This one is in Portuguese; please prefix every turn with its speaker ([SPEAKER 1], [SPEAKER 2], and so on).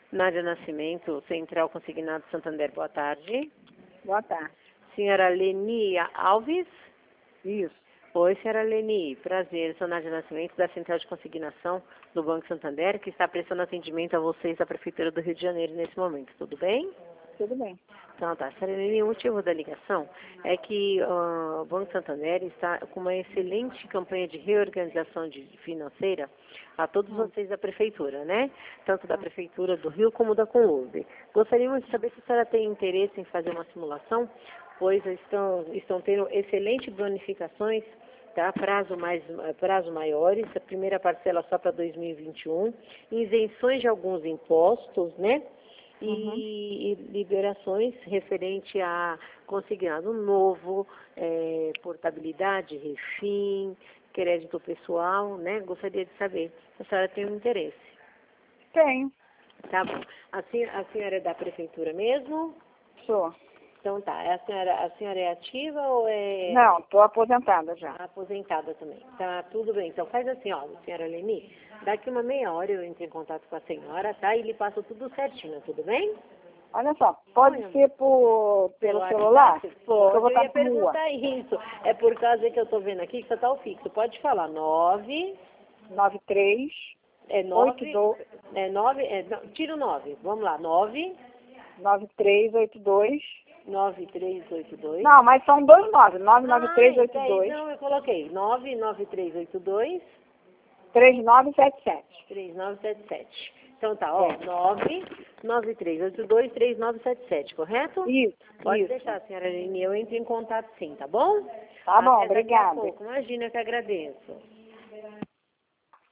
[SPEAKER 1] Nádia Nascimento, Central Consignado Santander, boa tarde.
[SPEAKER 2] Boa tarde.
[SPEAKER 1] Senhora Leni Alves?
[SPEAKER 2] Isso.
[SPEAKER 1] Oi, senhora Leni, prazer, sou Nádia Nascimento, da Central de Consignação do Banco Santander, que está prestando atendimento a vocês da Prefeitura do Rio de Janeiro nesse momento, tudo bem?
[SPEAKER 2] Tudo bem.
[SPEAKER 1] Então tá, senhora Leni, o motivo da ligação é que o Banco Santander está com uma excelente campanha de reorganização financeira a todos vocês da Prefeitura, né? Tanto da Prefeitura do Rio como da Conurb. Gostaríamos de saber se a senhora tem interesse em fazer uma simulação, pois estão tendo excelentes bonificações, tá? Prazo maiores, a primeira parcela só para 2021, isenções de alguns impostos, né? E liberações referente a consignado novo, portabilidade, refim, crédito pessoal, né? Gostaria de saber se a senhora tem um interesse.
[SPEAKER 2] Tenho.
[SPEAKER 1] Tá bom. A senhora é da prefeitura mesmo?
[SPEAKER 2] Sou.
[SPEAKER 1] Então tá. A senhora é ativa ou é...
[SPEAKER 2] Não, estou aposentada já.
[SPEAKER 1] Aposentada também. Tá, tudo bem. Então faz assim, ó, senhora Leni, daqui uma meia hora eu entro em contato com a senhora, tá? E lhe passo tudo certinho, tudo bem?
[SPEAKER 2] Olha só, pode ser pelo celular?
[SPEAKER 1] Pode,
[SPEAKER 2] eu vou
[SPEAKER 1] eu
[SPEAKER 2] estar
[SPEAKER 1] ia
[SPEAKER 2] na rua.
[SPEAKER 1] perguntar isso. É por causa que eu tô vendo aqui que você tá o fixo. Pode falar,
[SPEAKER 2] 93
[SPEAKER 1] tira o 9. Vamos lá,
[SPEAKER 2] 9382.
[SPEAKER 1] 9382.
[SPEAKER 2] Não, mas são dois 99382.
[SPEAKER 1] Então eu coloquei 99382
[SPEAKER 2] 3977.
[SPEAKER 1] 3977. Então tá, ó, 993823977, correto?
[SPEAKER 2] Isso.
[SPEAKER 1] Pode
[SPEAKER 2] isso.
[SPEAKER 1] deixar, senhora Leni, eu entro em contato sim, tá bom?
[SPEAKER 2] Tá bom,
[SPEAKER 1] Até daqui a
[SPEAKER 2] obrigada.
[SPEAKER 1] pouco. Imagina, que agradeço.